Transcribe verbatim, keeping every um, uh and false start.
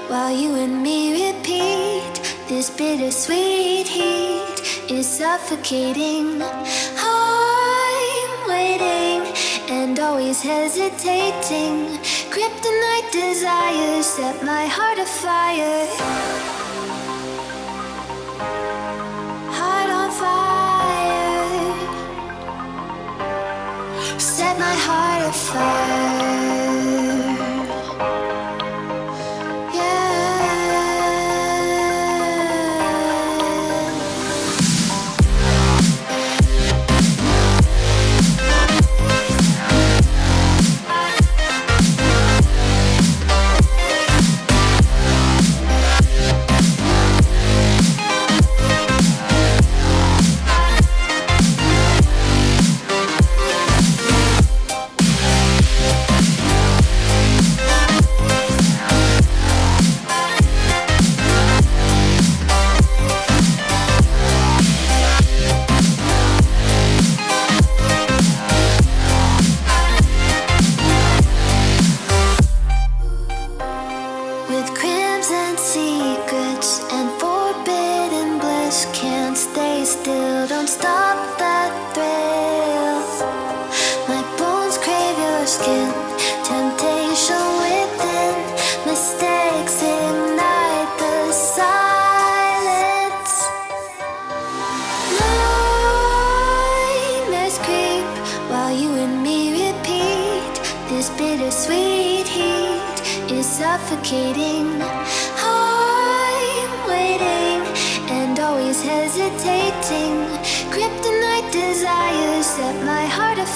while you and me repeat. This bittersweet heat is suffocating. I'm waiting and always hesitating. Kryptonite desires set my heart afire. Heart on fire. Set my heart afire. Suffocating. I'm waiting and always hesitating. Kryptonite desires set my heart afire.